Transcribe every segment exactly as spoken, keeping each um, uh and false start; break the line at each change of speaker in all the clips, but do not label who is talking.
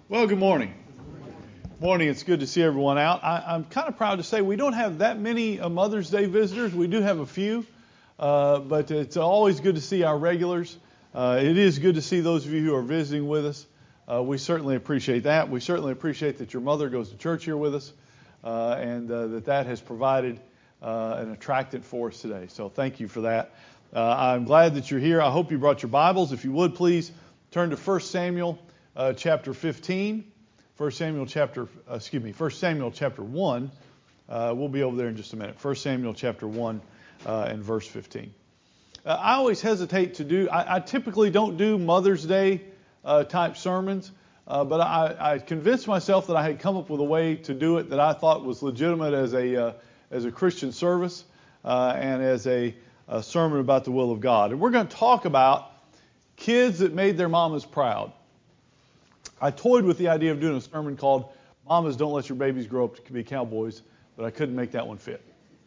Well, good morning. Morning. It's good to see everyone out. I, I'm kind of proud to say we don't have that many uh, Mother's Day visitors. We do have a few, uh, but it's always good to see our regulars. Uh, it is good to see those of you who are visiting with us. Uh, we certainly appreciate that. We certainly appreciate that your mother goes to church here with us, uh, and uh, that that has provided uh, an attractant for us today. So thank you for that. Uh, I'm glad that you're here. I hope you brought your Bibles. If you would, please turn to First Samuel Uh, chapter fifteen, First Samuel chapter, uh, excuse me, First Samuel chapter one. Uh, we'll be over there in just a minute. First Samuel chapter one uh, and verse fifteen. Uh, I always hesitate to do. I, I typically don't do Mother's Day uh, type sermons, uh, but I, I convinced myself that I had come up with a way to do it that I thought was legitimate as a uh, as a Christian service uh, and as a, a sermon about the will of God. And we're going to talk about kids that made their mamas proud. I toyed with the idea of doing a sermon called Mamas Don't Let Your Babies Grow Up to Be Cowboys, but I couldn't make that one fit.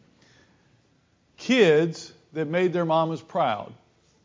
Kids that made their mamas proud.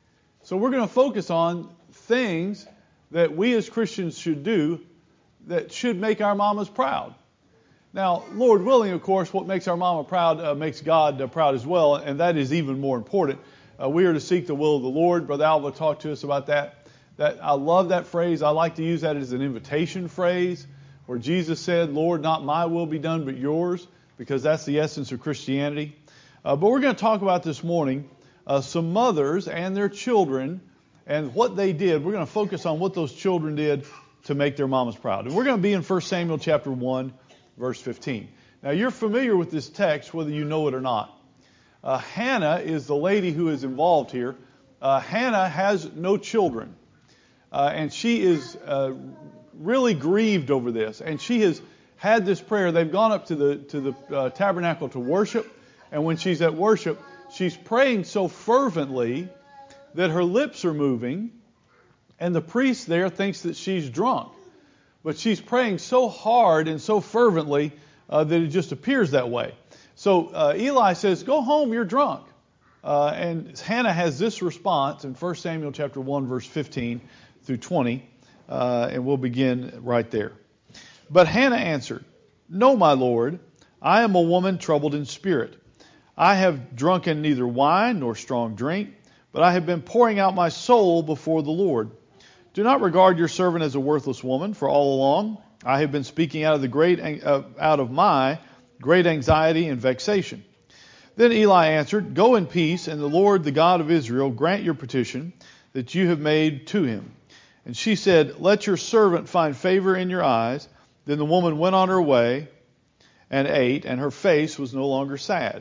So we're going to focus on things that we as Christians should do that should make our mamas proud. Now, Lord willing, of course, what makes our mama proud uh, makes God uh, proud as well, and that is even more important. Uh, we are to seek the will of the Lord. Brother Alva talked to us about that. That I love that phrase. I like to use that as an invitation phrase where Jesus said, Lord, not my will be done but yours, because that's the essence of Christianity. Uh, but we're going to talk about this morning uh, some mothers and their children and what they did. We're going to focus on what those children did to make their mamas proud. And we're going to be in First Samuel chapter one, verse fifteen. Now, you're familiar with this text, whether you know it or not. Uh, Hannah is the lady who is involved here. Uh, Hannah has no children. Uh, and she is uh, really grieved over this. And she has had this prayer. They've gone up to the to the uh, tabernacle to worship. And when she's at worship, she's praying so fervently that her lips are moving. And the priest there thinks that she's drunk. But she's praying so hard and so fervently uh, that it just appears that way. So uh, Eli says, go home, you're drunk. Uh, and Hannah has this response in First Samuel chapter one, verse fifteen through twenty, uh, and we'll begin right there. But Hannah answered, No, my Lord, I am a woman troubled in spirit. I have drunken neither wine nor strong drink, but I have been pouring out my soul before the Lord. Do not regard your servant as a worthless woman, for all along I have been speaking out of the great uh, out of my great anxiety and vexation. Then Eli answered, Go in peace, and the Lord, the God of Israel, grant your petition that you have made to him. And she said, Let your servant find favor in your eyes. Then the woman went on her way and ate, and her face was no longer sad.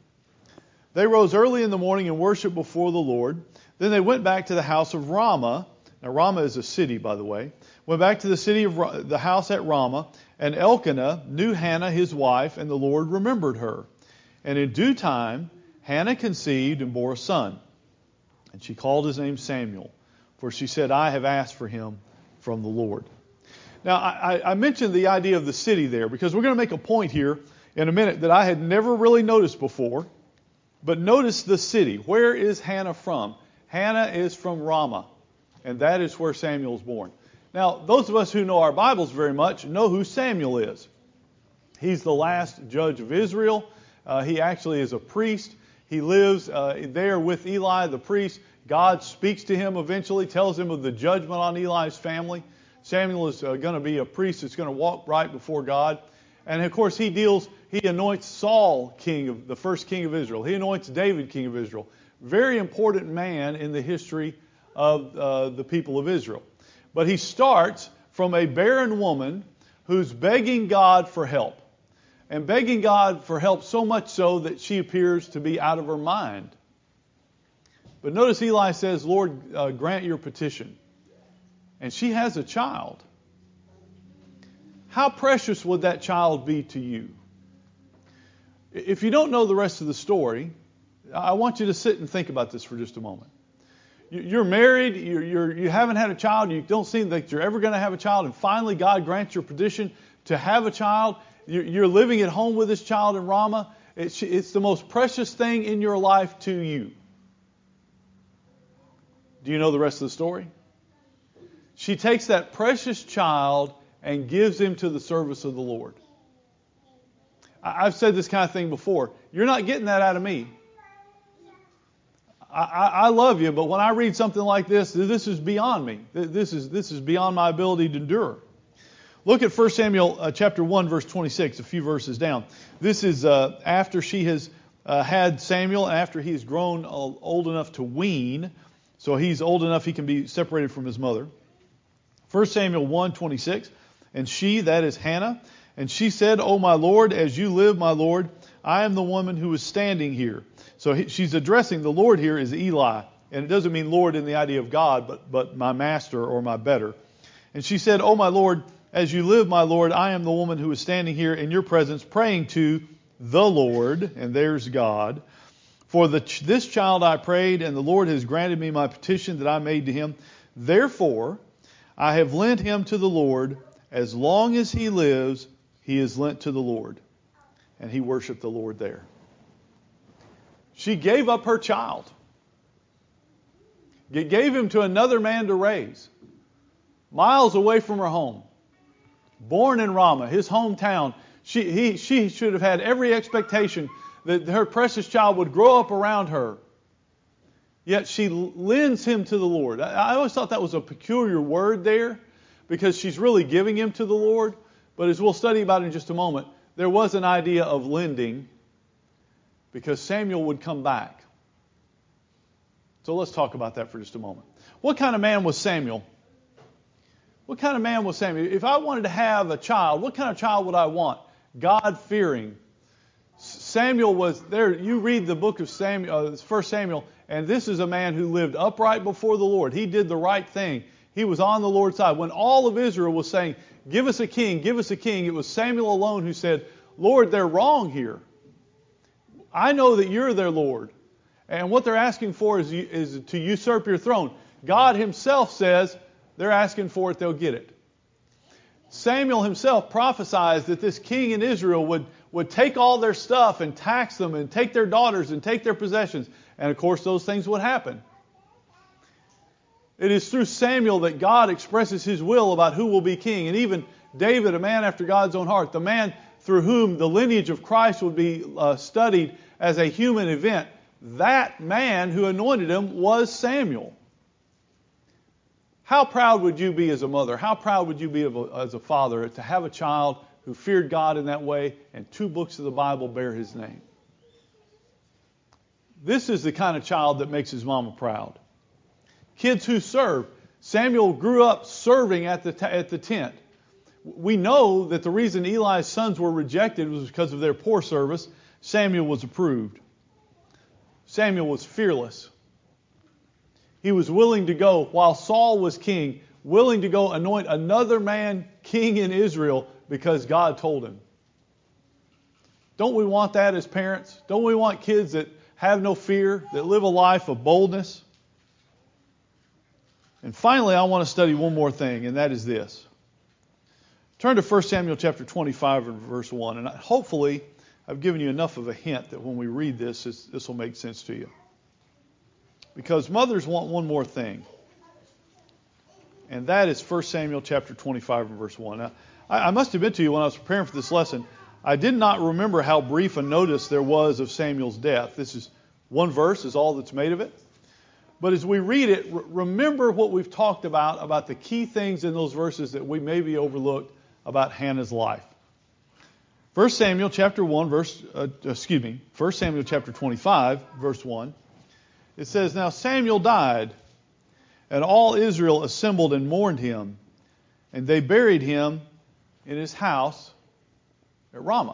They rose early in the morning and worshipped before the Lord. Then they went back to the house of Ramah. Now Ramah is a city, by the way. Went back to the city of the house at Ramah, and Elkanah knew Hannah his wife, and the Lord remembered her. And in due time Hannah conceived and bore a son. And she called his name Samuel. For she said, I have asked for him from the Lord. Now, I, I mentioned the idea of the city there because we're going to make a point here in a minute that I had never really noticed before. But notice the city. Where is Hannah from? Hannah is from Ramah. And that is where Samuel is born. Now, those of us who know our Bibles very much know who Samuel is. He's the last judge of Israel. Uh, he actually is a priest. He lives uh, there with Eli, the priest. God speaks to him eventually, tells him of the judgment on Eli's family. Samuel is uh, going to be a priest that's going to walk right before God. And of course, he deals, he anoints Saul king of the first king of Israel. He anoints David king of Israel. Very important man in the history of uh, the people of Israel. But he starts from a barren woman who's begging God for help. And begging God for help so much so that she appears to be out of her mind. But notice Eli says, Lord, uh, grant your petition. And she has a child. How precious would that child be to you? If you don't know the rest of the story, I want you to sit and think about this for just a moment. You're married, you're, you're, you haven't had a child, you don't seem like you're ever going to have a child, and finally God grants your petition to have a child. You're living at home with this child in Ramah. It's, it's the most precious thing in your life to you. Do you know the rest of the story? She takes that precious child and gives him to the service of the Lord. I've said this kind of thing before. You're not getting that out of me. I, I, I love you, but when I read something like this, this is beyond me. This is this is beyond my ability to endure. Look at First Samuel uh, chapter one, verse twenty-six, a few verses down. This is uh, after she has uh, had Samuel, after he's grown old enough to wean. So he's old enough he can be separated from his mother. First Samuel one, twenty-six. And she, that is Hannah, and she said, O my Lord, as you live, my Lord, I am the woman who is standing here. So he, she's addressing the Lord here as Eli. And it doesn't mean Lord in the idea of God, but, but my master or my better. And she said, O my Lord, as you live, my Lord, I am the woman who is standing here in your presence praying to the Lord, and there's God. For the, this child I prayed, and the Lord has granted me my petition that I made to him. Therefore, I have lent him to the Lord. As long as he lives, he is lent to the Lord. And he worshiped the Lord there. She gave up her child. Gave him to another man to raise. Miles away from her home. Born in Ramah, his hometown. She, he, she should have had every expectation that her precious child would grow up around her. Yet she lends him to the Lord. I always thought that was a peculiar word there, because she's really giving him to the Lord. But as we'll study about in just a moment, there was an idea of lending, because Samuel would come back. So let's talk about that for just a moment. What kind of man was Samuel? What kind of man was Samuel? If I wanted to have a child, what kind of child would I want? God-fearing. Samuel was there. You read the book of Samuel, uh, First Samuel, and this is a man who lived upright before the Lord. He did the right thing. He was on the Lord's side. When all of Israel was saying, give us a king, give us a king, it was Samuel alone who said, Lord, they're wrong here. I know that you're their Lord. And what they're asking for is, is to usurp your throne. God himself says they're asking for it, they'll get it. Samuel himself prophesied that this king in Israel would, would take all their stuff and tax them and take their daughters and take their possessions. And of course those things would happen. It is through Samuel that God expresses his will about who will be king. And even David, a man after God's own heart, the man through whom the lineage of Christ would be uh, studied as a human event, that man who anointed him was Samuel. How proud would you be as a mother? How proud would you be as a father to have a child who feared God in that way, and two books of the Bible bear his name? This is the kind of child that makes his mama proud. Kids who serve. Samuel grew up serving at the, t- at the tent. We know that the reason Eli's sons were rejected was because of their poor service. Samuel was approved. Samuel was fearless. He was willing to go, while Saul was king, willing to go anoint another man king in Israel because God told him. Don't we want that as parents? Don't we want kids that have no fear, that live a life of boldness? And finally, I want to study one more thing, and that is this. Turn to First Samuel chapter twenty-five and verse one, and hopefully I've given you enough of a hint that when we read this, this, this will make sense to you. Because mothers want one more thing, and that is First Samuel chapter twenty-five and verse one. Now, I, I must admit to you, when I was preparing for this lesson, I did not remember how brief a notice there was of Samuel's death. This is one verse is all that's made of it. But as we read it, re- remember what we've talked about, about the key things in those verses that we maybe overlooked about Hannah's life. First Samuel chapter one, verse, uh, excuse me, First Samuel chapter twenty-five, verse one. It says, Now Samuel died, and all Israel assembled and mourned him, and they buried him in his house at Ramah.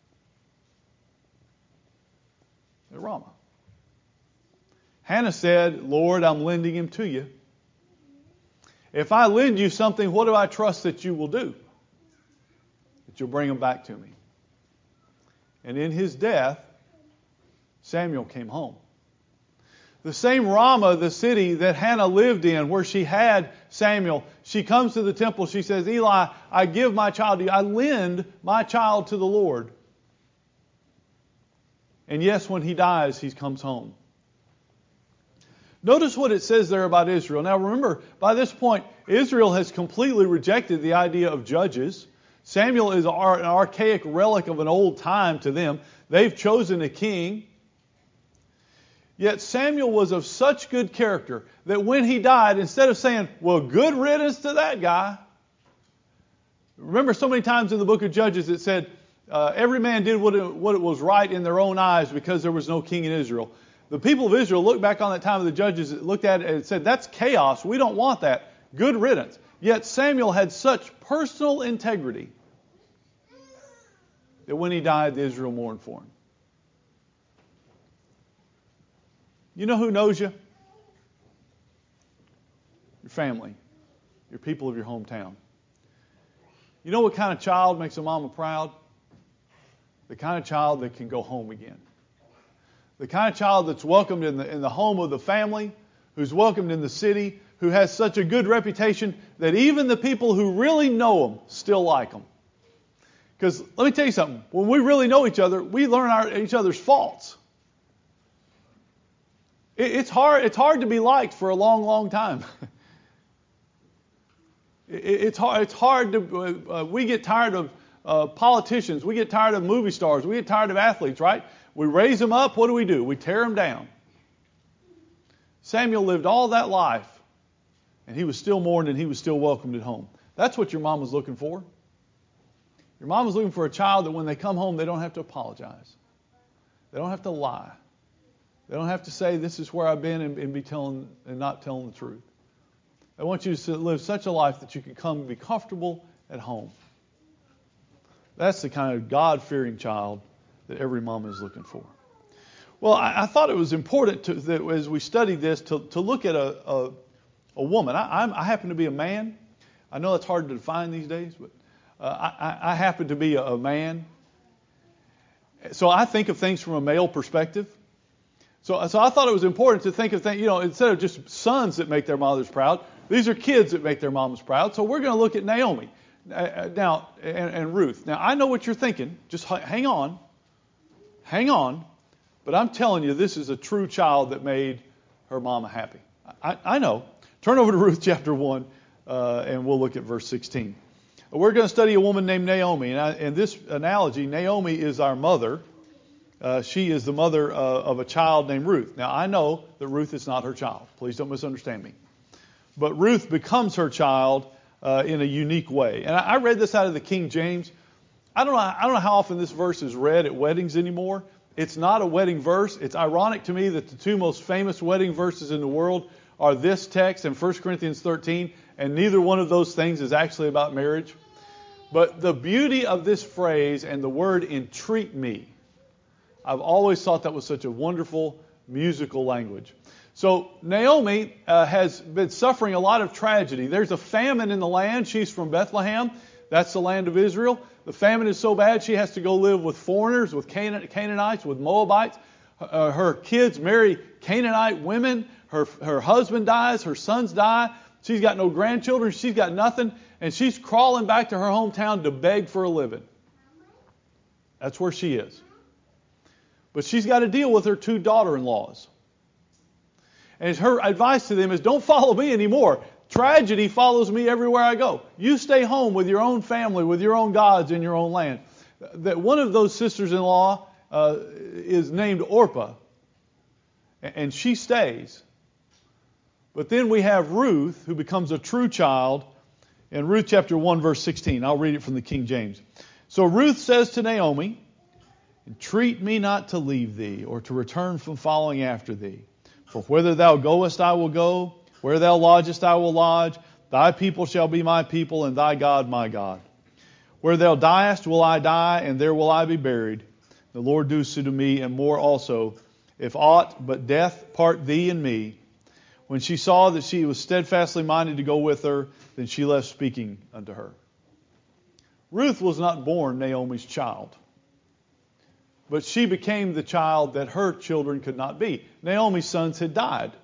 At Ramah. Hannah said, Lord, I'm lending him to you. If I lend you something, what do I trust that you will do? That you'll bring him back to me. And in his death, Samuel came home. The same Ramah, the city that Hannah lived in, where she had Samuel, she comes to the temple. She says, Eli, I give my child to you. I lend my child to the Lord. And yes, when he dies, he comes home. Notice what it says there about Israel. Now remember, by this point, Israel has completely rejected the idea of judges. Samuel is an archaic relic of an old time to them. They've chosen a king. Yet Samuel was of such good character that when he died, instead of saying, well, good riddance to that guy. Remember so many times in the book of Judges it said, uh, every man did what it, what it was right in their own eyes because there was no king in Israel. The people of Israel looked back on that time of the judges, looked at it and said, that's chaos. We don't want that. Good riddance. Yet Samuel had such personal integrity that when he died, Israel mourned for him. You know who knows you? Your family. Your people of your hometown. You know what kind of child makes a mama proud? The kind of child that can go home again. The kind of child that's welcomed in the, in the home of the family, who's welcomed in the city, who has such a good reputation that even the people who really know them still like them. Because let me tell you something. When we really know each other, we learn our, each other's faults. It, it's hard. It's hard to be liked for a long, long time. it, it's hard. It's hard to. Uh, we get tired of uh, politicians. We get tired of movie stars. We get tired of athletes, right? We raise them up. What do we do? We tear them down. Samuel lived all that life, and he was still mourned, and he was still welcomed at home. That's what your mom was looking for. Your mom was looking for a child that when they come home, they don't have to apologize. They don't have to lie. They don't have to say, this is where I've been, and, and be telling and not telling the truth. I want you to live such a life that you can come and be comfortable at home. That's the kind of God-fearing child that every mom is looking for. Well, I, I thought it was important to, that as we studied this to, to look at a, a, a woman. I, I'm, I happen to be a man. I know it's hard to define these days, but uh, I, I happen to be a, a man. So I think of things from a male perspective. So, so I thought it was important to think of things, you know, instead of just sons that make their mothers proud, these are kids that make their moms proud. So we're going to look at Naomi uh, now and, and Ruth. Now, I know what you're thinking. Just hang on. Hang on. But I'm telling you, this is a true child that made her mama happy. I, I know. Turn over to Ruth chapter one, uh, and we'll look at verse sixteen. We're going to study a woman named Naomi. And I, in this analogy, Naomi is our mother. Uh, she is the mother uh, of a child named Ruth. Now, I know that Ruth is not her child. Please don't misunderstand me. But Ruth becomes her child uh, in a unique way. And I, I read this out of the King James. I don't know. I don't know how often this verse is read at weddings anymore. It's not a wedding verse. It's ironic to me that the two most famous wedding verses in the world are this text and First Corinthians thirteen, and neither one of those things is actually about marriage. But the beauty of this phrase and the word entreat me, I've always thought that was such a wonderful musical language. So Naomi uh, has been suffering a lot of tragedy. There's a famine in the land. She's from Bethlehem. That's the land of Israel. The famine is so bad she has to go live with foreigners, with Canaan, Canaanites, with Moabites. Uh, her kids marry Canaanite women. Her, her husband dies. Her sons die. She's got no grandchildren. She's got nothing. And she's crawling back to her hometown to beg for a living. That's where she is. But she's got to deal with her two daughter-in-laws. And her advice to them is, don't follow me anymore. Tragedy follows me everywhere I go. You stay home with your own family, with your own gods in your own land. That one of those sisters-in-law uh, is named Orpah. And she stays. But then we have Ruth, who becomes a true child, in Ruth chapter one, verse sixteen. I'll read it from the King James. So Ruth says to Naomi, entreat me not to leave thee, or to return from following after thee. For whither thou goest I will go, where thou lodgest I will lodge. Thy people shall be my people, and thy God my God. Where thou diest will I die, and there will I be buried. The Lord do so to me, and more also, if aught but death part thee and me. When she saw that she was steadfastly minded to go with her, then she left speaking unto her. Ruth was not born Naomi's child. But she became the child that her children could not be. Naomi's sons had died.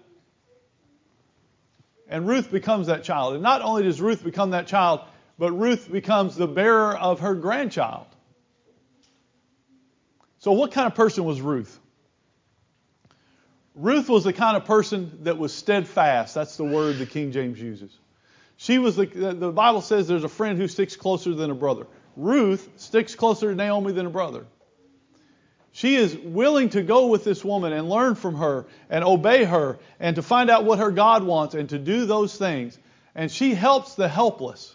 And Ruth becomes that child. And not only does Ruth become that child, but Ruth becomes the bearer of her grandchild. So what kind of person was Ruth? Ruth was the kind of person that was steadfast. That's the word the King James uses. She was the, the Bible says there's a friend who sticks closer than a brother. Ruth sticks closer to Naomi than a brother. She is willing to go with this woman and learn from her and obey her and to find out what her God wants and to do those things. And she helps the helpless.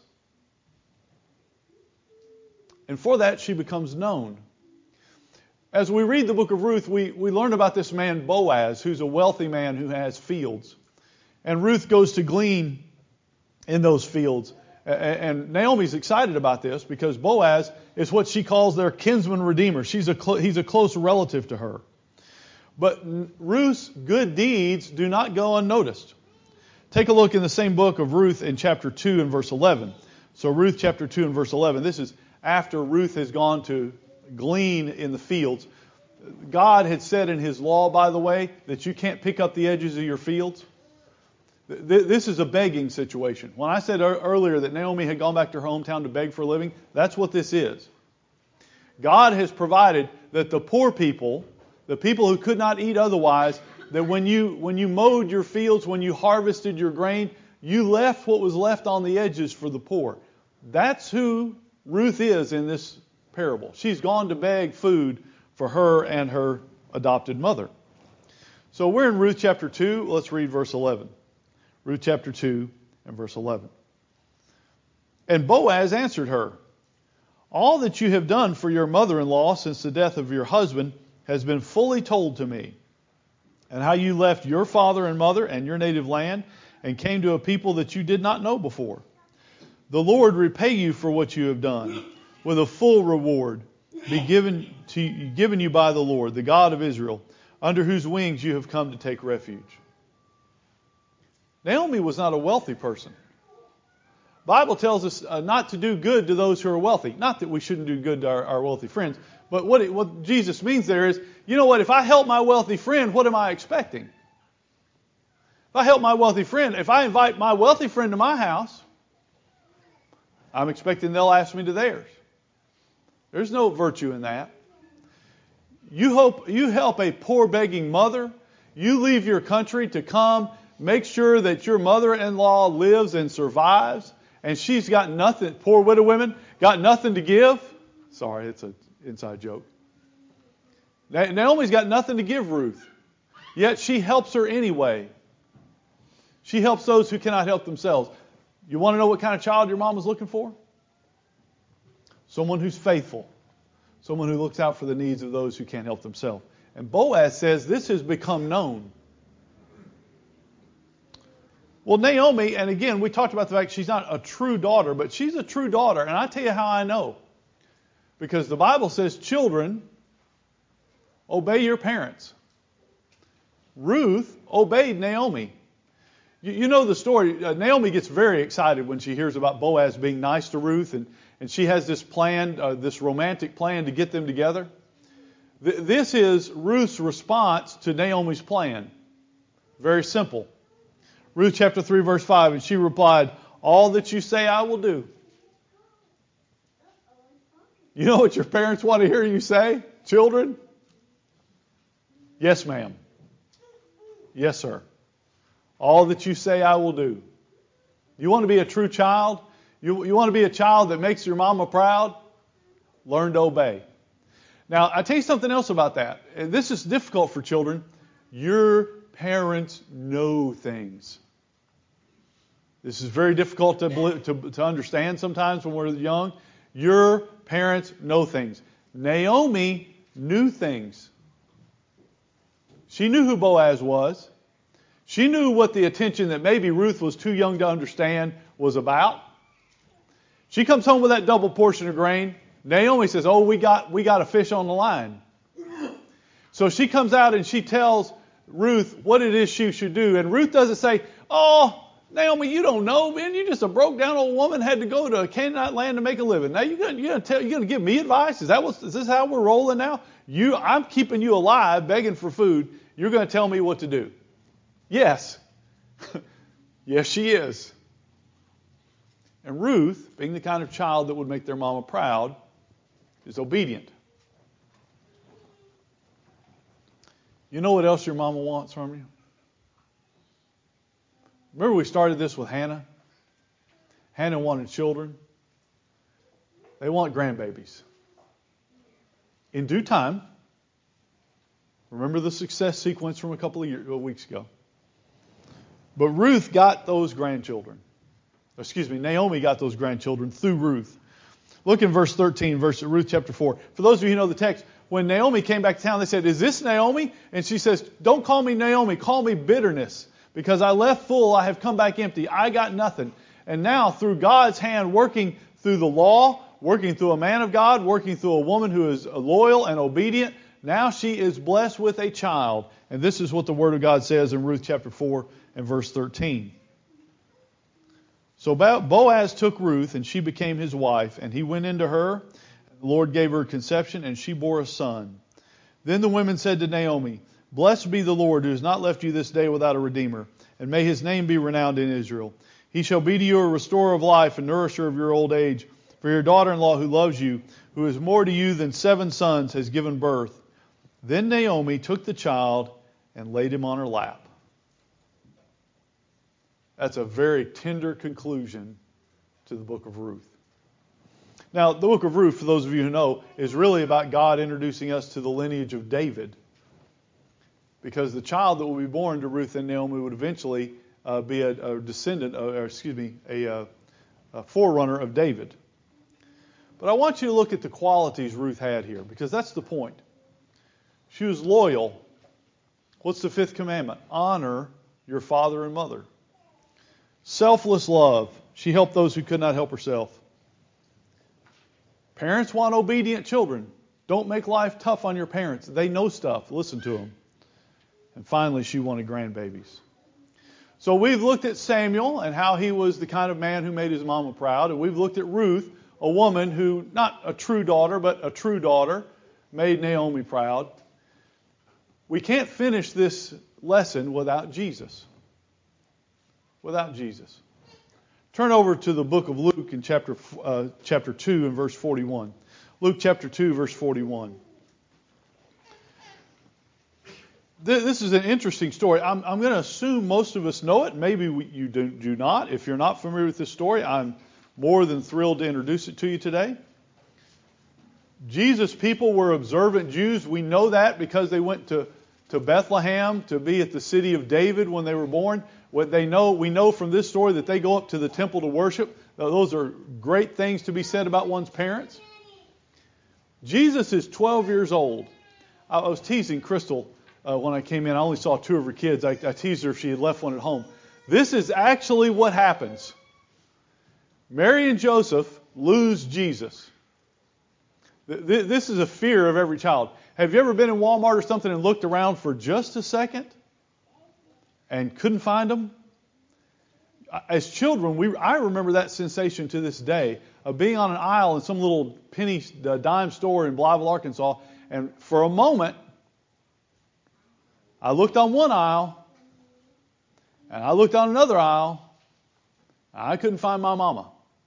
And for that, she becomes known. As we read the book of Ruth, we, we learn about this man Boaz, who's a wealthy man who has fields. And Ruth goes to glean in those fields. And Naomi's excited about this because Boaz is what she calls their kinsman redeemer. She's a cl- he's a close relative to her. But Ruth's good deeds do not go unnoticed. Take a look in the same book of Ruth in chapter two and verse eleven. So Ruth chapter two and verse eleven. This is after Ruth has gone to glean in the fields. God had said in His law, by the way, that you can't pick up the edges of your fields. This is a begging situation. When I said earlier that Naomi had gone back to her hometown to beg for a living, that's what this is. God has provided that the poor people, the people who could not eat otherwise, that when you when you mowed your fields, when you harvested your grain, you left what was left on the edges for the poor. That's who Ruth is in this parable. She's gone to beg food for her and her adopted mother. So we're in Ruth chapter two. Let's read verse eleven. Ruth chapter two and verse eleven. And Boaz answered her, all that you have done for your mother-in-law since the death of your husband has been fully told to me, and how you left your father and mother and your native land and came to a people that you did not know before. The Lord repay you for what you have done, with a full reward be given to you, given you by the Lord, the God of Israel, under whose wings you have come to take refuge. Naomi was not a wealthy person. The Bible tells us uh, not to do good to those who are wealthy. Not that we shouldn't do good to our, our wealthy friends, but what, it, what Jesus means there is, you know what, if I help my wealthy friend, what am I expecting? If I help my wealthy friend, if I invite my wealthy friend to my house, I'm expecting they'll ask me to theirs. There's no virtue in that. You hope you help a poor begging mother, you leave your country to come make sure that your mother-in-law lives and survives, and she's got nothing, poor widow women, got nothing to give. Sorry, it's an inside joke. Naomi's got nothing to give Ruth, yet she helps her anyway. She helps those who cannot help themselves. You want to know what kind of child your mom was looking for? Someone who's faithful. Someone who looks out for the needs of those who can't help themselves. And Boaz says this has become known. Well, Naomi, and again, we talked about the fact she's not a true daughter, but she's a true daughter. And I'll tell you how I know. Because the Bible says, children, obey your parents. Ruth obeyed Naomi. You, you know the story. Uh, Naomi gets very excited when she hears about Boaz being nice to Ruth, and, and she has this plan, uh, this romantic plan to get them together. Th- this is Ruth's response to Naomi's plan. Very simple. Ruth chapter three, verse five, and she replied, all that you say I will do. You know what your parents want to hear you say, children? Yes, ma'am. Yes, sir. All that you say I will do. You want to be a true child? You, you want to be a child that makes your mama proud? Learn to obey. Now, I tell you something else about that. And this is difficult for children. Your parents know things. This is very difficult to, to, to understand sometimes when we're young. Your parents know things. Naomi knew things. She knew who Boaz was. She knew what the attention that maybe Ruth was too young to understand was about. She comes home with that double portion of grain. Naomi says, oh, we got we got a fish on the line. So she comes out and she tells Ruth what it is she should do. And Ruth doesn't say, oh, Naomi, you don't know, man. You're just a broke down old woman, had to go to a Canaanite land to make a living. Now you're gonna, you're gonna tell, you're gonna give me advice? Is that what, is this how we're rolling now? You, I'm keeping you alive, begging for food. You're gonna tell me what to do? Yes, yes, she is. And Ruth, being the kind of child that would make their mama proud, is obedient. You know what else your mama wants from you? Remember we started this with Hannah? Hannah wanted children. They want grandbabies. In due time, remember the success sequence from a couple of years, weeks ago. But Ruth got those grandchildren. Excuse me, Naomi got those grandchildren through Ruth. Look in verse thirteen, verse Ruth chapter four. For those of you who know the text, when Naomi came back to town, they said, "Is this Naomi?" And she says, "Don't call me Naomi, call me bitterness. Because I left full, I have come back empty. I got nothing." And now, through God's hand, working through the law, working through a man of God, working through a woman who is loyal and obedient, now she is blessed with a child. And this is what the Word of God says in Ruth chapter four and verse thirteen. So Boaz took Ruth, and she became his wife, and he went into her. The Lord gave her conception, and she bore a son. Then the women said to Naomi, "Blessed be the Lord, who has not left you this day without a redeemer, and may his name be renowned in Israel. He shall be to you a restorer of life and nourisher of your old age. For your daughter-in-law who loves you, who is more to you than seven sons, has given birth." Then Naomi took the child and laid him on her lap. That's a very tender conclusion to the book of Ruth. Now, the book of Ruth, for those of you who know, is really about God introducing us to the lineage of David. Because the child that will be born to Ruth and Naomi would eventually uh, be a, a descendant, of, or excuse me, a, a, a forerunner of David. But I want you to look at the qualities Ruth had here, because that's the point. She was loyal. What's the fifth commandment? Honor your father and mother. Selfless love. She helped those who could not help herself. Parents want obedient children. Don't make life tough on your parents. They know stuff. Listen to them. And finally, she wanted grandbabies. So we've looked at Samuel and how he was the kind of man who made his mama proud. And we've looked at Ruth, a woman who, not a true daughter, but a true daughter, made Naomi proud. We can't finish this lesson without Jesus. Without Jesus. Turn over to the book of Luke in chapter uh, chapter two and verse forty-one. Luke chapter two, verse forty-one. This is an interesting story. I'm, I'm going to assume most of us know it. Maybe we, you do, do not. If you're not familiar with this story, I'm more than thrilled to introduce it to you today. Jesus' people were observant Jews. We know that because they went to, to Bethlehem to be at the city of David when they were born. What they know, we know from this story that they go up to the temple to worship. Those are great things to be said about one's parents. Jesus is twelve years old. I was teasing Crystal uh, when I came in. I only saw two of her kids. I, I teased her if she had left one at home. This is actually what happens. Mary and Joseph lose Jesus. This is a fear of every child. Have you ever been in Walmart or something and looked around for just a second and couldn't find them? As children, we I remember that sensation to this day of being on an aisle in some little penny uh, dime store in Blytheville, Arkansas, and for a moment, I looked on one aisle, and I looked on another aisle, and I couldn't find my mama.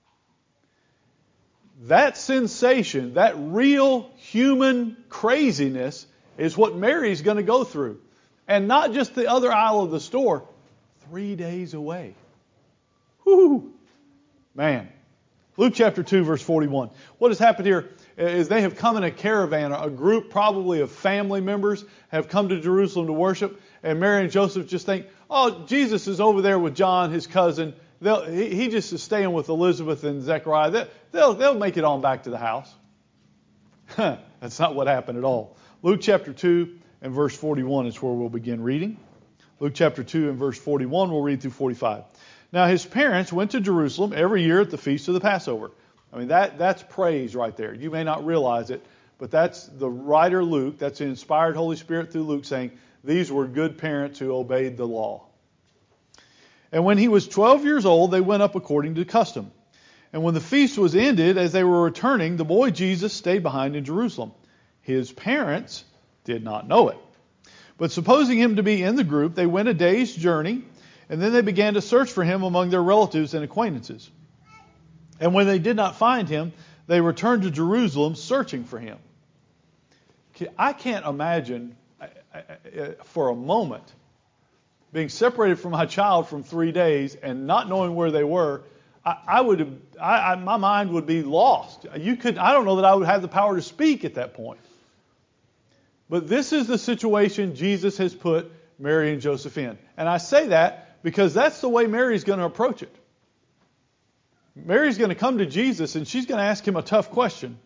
That sensation, that real human craziness is what Mary's going to go through. And not just the other aisle of the store, three days away. Whoo! Man. Luke chapter two, verse forty-one. What has happened here is they have come in a caravan, a group probably of family members have come to Jerusalem to worship. And Mary and Joseph just think, oh, Jesus is over there with John, his cousin. They'll, he, he just is staying with Elizabeth and Zechariah. They, they'll, they'll make it on back to the house. That's not what happened at all. Luke chapter two and verse forty-one is where we'll begin reading. Luke chapter two and verse forty-one, we'll read through forty-five. Now his parents went to Jerusalem every year at the feast of the Passover. I mean, that that's praise right there. You may not realize it, but that's the writer Luke, that's the inspired Holy Spirit through Luke saying, these were good parents who obeyed the law. And when he was twelve years old, they went up according to custom. And when the feast was ended, as they were returning, the boy Jesus stayed behind in Jerusalem. His parents did not know it. But supposing him to be in the group, they went a day's journey, and then they began to search for him among their relatives and acquaintances. And when they did not find him, they returned to Jerusalem searching for him. I can't imagine, for a moment, being separated from my child from three days and not knowing where they were, I, I would, I, I, my mind would be lost. You could, I don't know that I would have the power to speak at that point. But this is the situation Jesus has put Mary and Joseph in. And I say that because that's the way Mary's going to approach it. Mary's going to come to Jesus and she's going to ask him a tough question.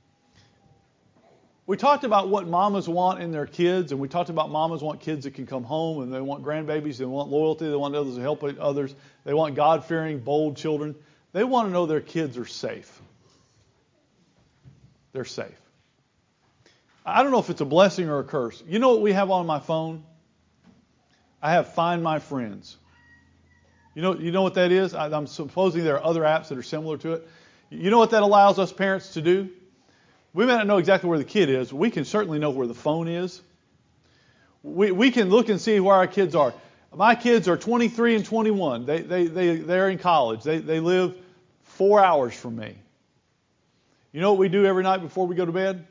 We talked about what mamas want in their kids, and we talked about mamas want kids that can come home, and they want grandbabies, they want loyalty, they want others to help others, they want God-fearing, bold children. They want to know their kids are safe. They're safe. I don't know if it's a blessing or a curse. You know what we have on my phone? I have Find My Friends. You know, you know what that is? I, I'm supposing there are other apps that are similar to it. You know what that allows us parents to do? We may not know exactly where the kid is. We can certainly know where the phone is. We we can look and see where our kids are. My kids are twenty-three and twenty-one. They they they they're in college. They they live four hours from me. You know what we do every night before we go to bed?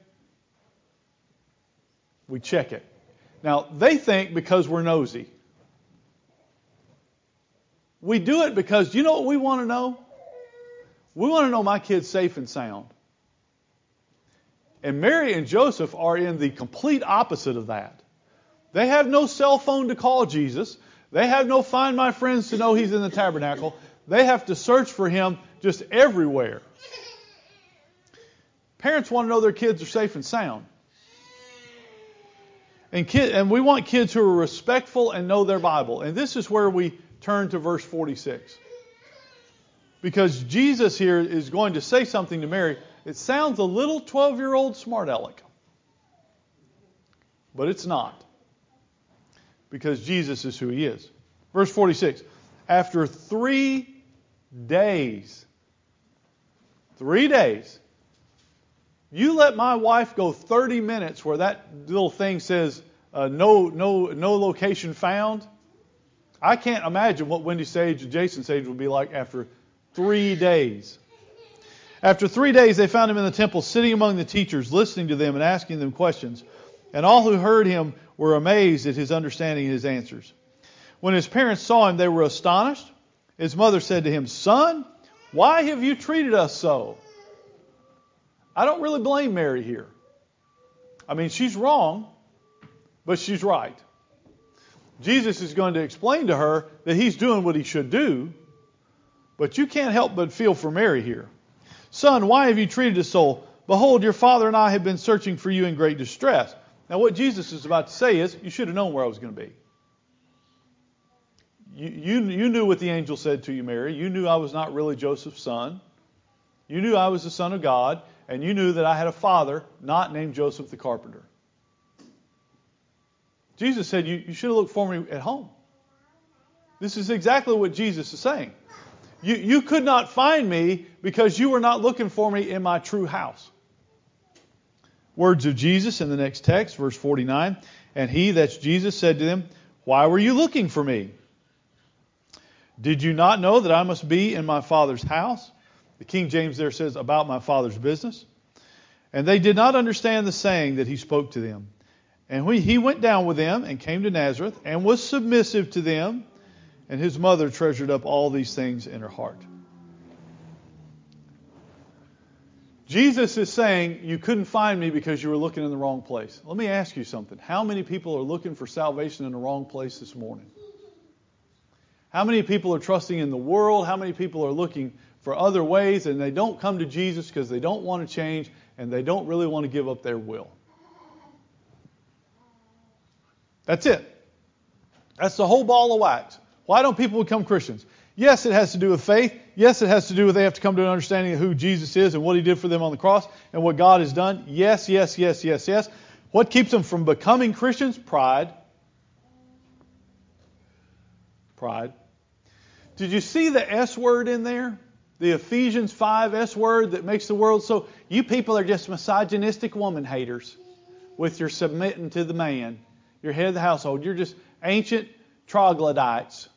We check it. Now they think because we're nosy. We do it because you know what we want to know? We want to know my kid's safe and sound. And Mary and Joseph are in the complete opposite of that. They have no cell phone to call Jesus. They have no Find My Friends to know he's in the tabernacle. They have to search for him just everywhere. Parents want to know their kids are safe and sound. And, kid, and we want kids who are respectful and know their Bible. And this is where we turn to verse forty-six. Because Jesus here is going to say something to Mary. It sounds a little twelve-year-old smart aleck. But it's not. Because Jesus is who he is. Verse forty-six. After three days. Three days. You let my wife go thirty minutes where that little thing says uh, no, no, no location found. I can't imagine what Wendy Sage and Jason Sage would be like after three days. After three days, they found him in the temple, sitting among the teachers, listening to them and asking them questions. And all who heard him were amazed at his understanding and his answers. When his parents saw him, they were astonished. His mother said to him, "Son, why have you treated us so?" I don't really blame Mary here. I mean, she's wrong, but she's right. Jesus is going to explain to her that he's doing what he should do, but you can't help but feel for Mary here. "Son, why have you treated us so? Behold, your father and I have been searching for you in great distress." Now, what Jesus is about to say is, you should have known where I was going to be. You, you, you knew what the angel said to you, Mary. You knew I was not really Joseph's son. You knew I was the Son of God, and you knew that I had a father not named Joseph the carpenter. Jesus said, you, you should have looked for me at home. This is exactly what Jesus is saying. You, you could not find me because you were not looking for me in my true house. Words of Jesus in the next text, verse forty-nine. And he, that's Jesus, said to them, "Why were you looking for me? Did you not know that I must be in my Father's house?" The King James there says, "about my Father's business." And they did not understand the saying that he spoke to them. And when he went down with them and came to Nazareth and was submissive to them, and his mother treasured up all these things in her heart. Jesus is saying, you couldn't find me because you were looking in the wrong place. Let me ask you something. How many people are looking for salvation in the wrong place this morning? How many people are trusting in the world? How many people are looking for other ways and they don't come to Jesus because they don't want to change and they don't really want to give up their will? That's it. That's the whole ball of wax. Why don't people become Christians? Yes, it has to do with faith. Yes, it has to do with they have to come to an understanding of who Jesus is and what he did for them on the cross and what God has done. Yes, yes, yes, yes, yes. What keeps them from becoming Christians? Pride. Pride. Did you see the S word in there? The Ephesians five S word that makes the world so... You people are just misogynistic woman haters with your submitting to the man. You're head of the household. You're just ancient troglodytes.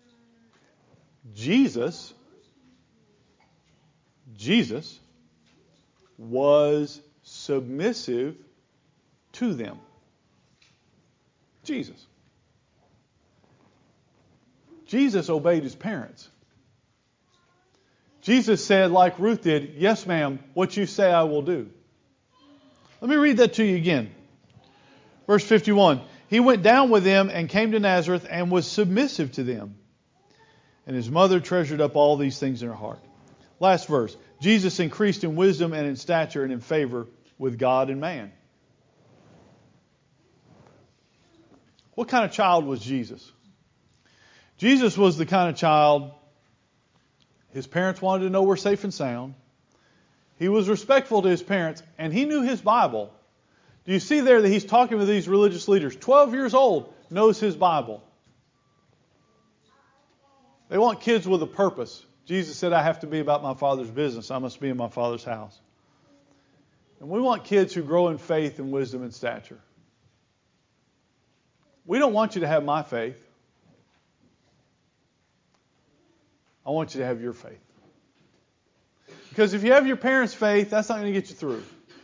Jesus, Jesus was submissive to them. Jesus. Jesus obeyed his parents. Jesus said, like Ruth did, yes, ma'am, what you say I will do. Let me read that to you again. Verse fifty-one. He went down with them and came to Nazareth and was submissive to them. And his mother treasured up all these things in her heart. Last verse. Jesus increased in wisdom and in stature and in favor with God and man. What kind of child was Jesus? Jesus was the kind of child his parents wanted to know were safe and sound. He was respectful to his parents, and he knew his Bible. Do you see there that he's talking with these religious leaders? twelve years old, knows his Bible. They want kids with a purpose. Jesus said, I have to be about my Father's business. I must be in my Father's house. And we want kids who grow in faith and wisdom and stature. We don't want you to have my faith. I want you to have your faith. Because if you have your parents' faith, that's not going to get you through.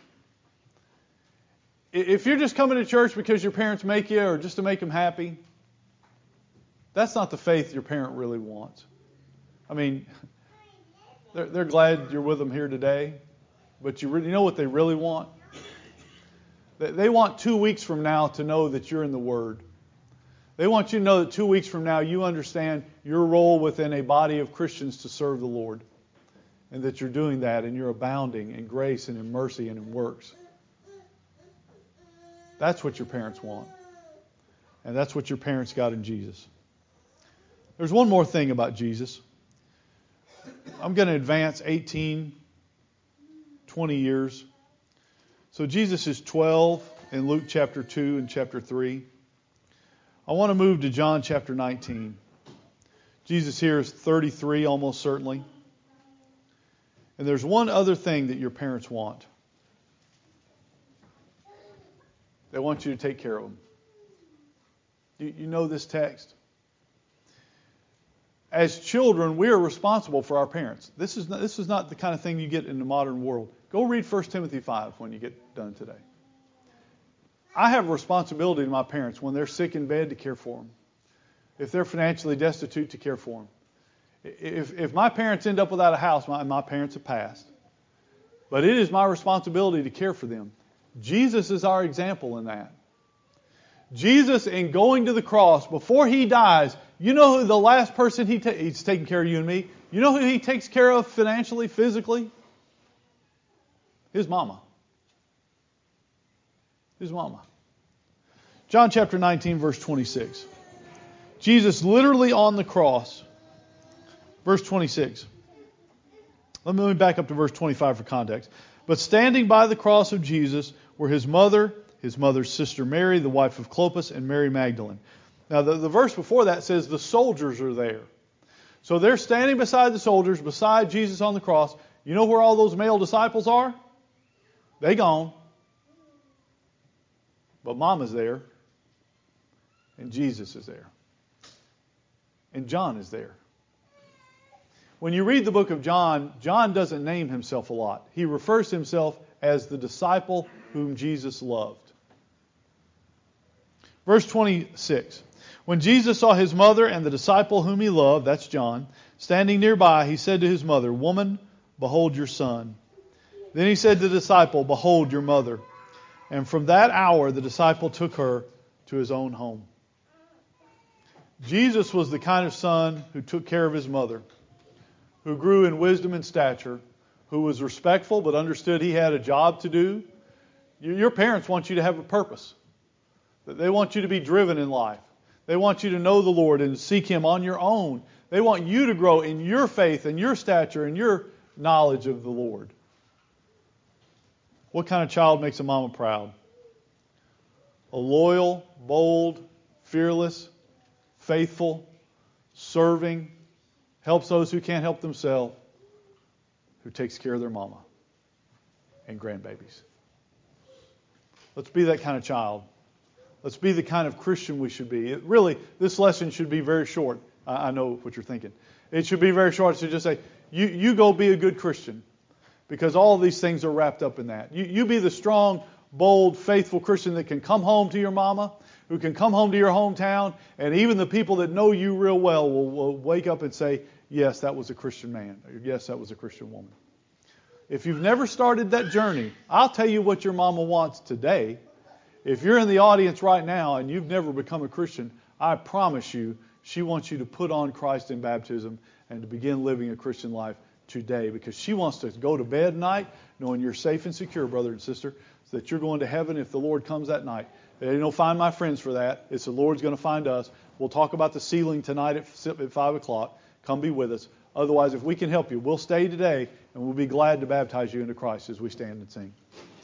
If you're just coming to church because your parents make you or just to make them happy, that's not the faith your parent really wants. I mean, they're, they're glad you're with them here today, but you, really, you know what they really want? They want two weeks from now to know that you're in the Word. They want you to know that two weeks from now you understand your role within a body of Christians to serve the Lord. And that you're doing that and you're abounding in grace and in mercy and in works. That's what your parents want. And that's what your parents got in Jesus. There's one more thing about Jesus. I'm going to advance eighteen, twenty years. So Jesus is twelve in Luke chapter two and chapter three. I want to move to John chapter nineteen. Jesus here is thirty-three almost certainly. And there's one other thing that your parents want. They want you to take care of them. You, you know this text. As children, we are responsible for our parents. This is not, this is not the kind of thing you get in the modern world. Go read First Timothy five when you get done today. I have a responsibility to my parents when they're sick in bed to care for them. If they're financially destitute, to care for them. If, if my parents end up without a house, my, my parents have passed. But it is my responsibility to care for them. Jesus is our example in that. Jesus, in going to the cross, before he dies, you know who the last person he ta- he's taking care of you and me? You know who he takes care of financially, physically? His mama. His mama. John chapter nineteen, verse twenty-six. Jesus literally on the cross. Verse twenty-six. Let me back up to verse twenty-five for context. But standing by the cross of Jesus were his mother, his mother's sister Mary, the wife of Clopas, and Mary Magdalene. Now the, the verse before that says the soldiers are there. So they're standing beside the soldiers, beside Jesus on the cross. You know where all those male disciples are? They gone. But Mama's there. And Jesus is there. And John is there. When you read the book of John, John doesn't name himself a lot. He refers to himself as the disciple whom Jesus loved. Verse twenty-six. When Jesus saw his mother and the disciple whom he loved, that's John, standing nearby, he said to his mother, Woman, behold your son. Then he said to the disciple, Behold your mother. And from that hour the disciple took her to his own home. Jesus was the kind of son who took care of his mother, who grew in wisdom and stature, who was respectful but understood he had a job to do. Your parents want you to have a purpose. They want you to be driven in life. They want you to know the Lord and seek Him on your own. They want you to grow in your faith and your stature and your knowledge of the Lord. What kind of child makes a mama proud? A loyal, bold, fearless, faithful, serving, helps those who can't help themselves, who takes care of their mama and grandbabies. Let's be that kind of child. Let's be the kind of Christian we should be. It really, this lesson should be very short. I, I know what you're thinking. It should be very short. It should just say, you, you go be a good Christian. Because all of these things are wrapped up in that. You, you be the strong, bold, faithful Christian that can come home to your mama, who can come home to your hometown, and even the people that know you real well will, will wake up and say, yes, that was a Christian man. Or, yes, that was a Christian woman. If you've never started that journey, I'll tell you what your mama wants today. If you're in the audience right now and you've never become a Christian, I promise you, she wants you to put on Christ in baptism and to begin living a Christian life today, because she wants to go to bed at night knowing you're safe and secure, brother and sister, so that you're going to heaven if the Lord comes that night. They don't find my friends for that. It's the Lord's going to find us. We'll talk about the sealing tonight at, at five o'clock. Come be with us. Otherwise, if we can help you, we'll stay today, and we'll be glad to baptize you into Christ as we stand and sing.